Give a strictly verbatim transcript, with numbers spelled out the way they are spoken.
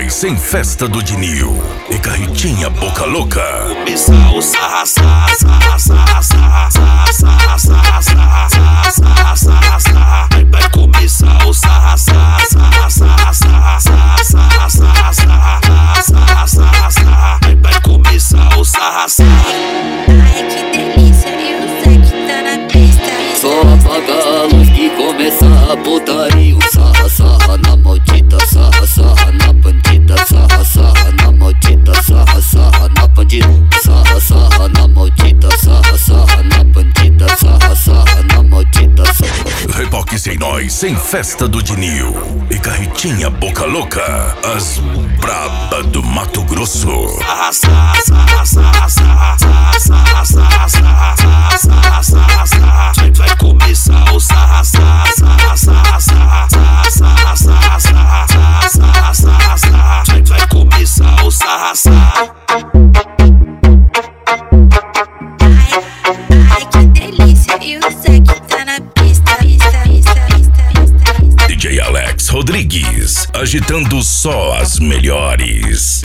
nós sem festa do Dinil e Carretinha Boca Louca. Começar o sarra, sarra, sarra, sarra, sarra, sarra, sarra, sarra, sarra, sarra, sarra, sarra. Vai começar o sarra, sarra, sarra, sarra, sarra, sarra, sarra, sarra, sarra, sarra, sarra, sarra. Vai começar o sarra, sarra. Ai, que delícia, e o Zé que tá na pista. Só apaga a luz que começa a putaria. Sarra, sarra na maldita, sarra, sarra na bandida, sarra, sarra na maldita, sarra, sarra na bandida, sarra, sarra na maldita, sarra, sarra na bandida, sarra, sarra na maldita, sarra. Reboque sem nós sem festa do Dinil e Carretinha Boca Louca, as braba do Mato Grosso. Sarra, sarra, sarra, sarra, sarra, sarra, sarra, sarra, sarra, sarra, sarra, sarra. Vai começar o sarra, sarra, sarra, sarra, sarra, sarra, sarra, sarra, sarra, sarra, sarra. Vai começar o sarra, sarra. Ai, que delícia, e o Zé que tá na pista, pista, pista, pista, pista, pista. D J Alex Rodrigues, agitando só as melhores.